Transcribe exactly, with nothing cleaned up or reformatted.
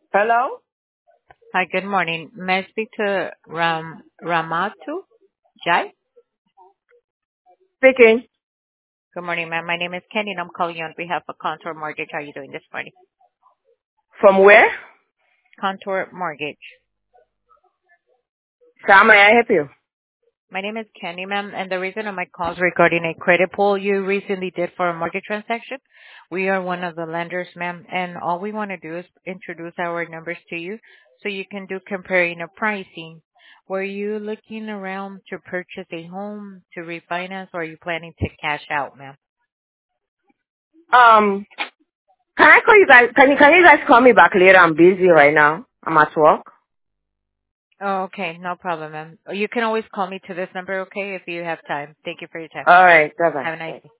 Hello? Hi, good morning. May I speak to Ram Ramatu Jai? Speaking. Good morning, ma'am. My name is Kenny, and I'm calling you on behalf of Contour Mortgage. How are you doing this morning? From where? Contour Mortgage. How may I help you? My name is Kenny, ma'am, and the reason of my call is regarding a credit pull you recently did for a mortgage transaction. We are one of the lenders, ma'am, and all we want to do is introduce our numbers to you so you can do comparing of pricing. Were you looking around to purchase a home, to refinance, or are you planning to cash out, ma'am? Um, can I call you guys? Can you, can you guys call me back later? I'm busy right now. I'm at work. Oh, okay. No problem, ma'am. You can always call me to this number, okay, if you have time. Thank you for your time. All right. Bye-bye. Have a nice Bye. day.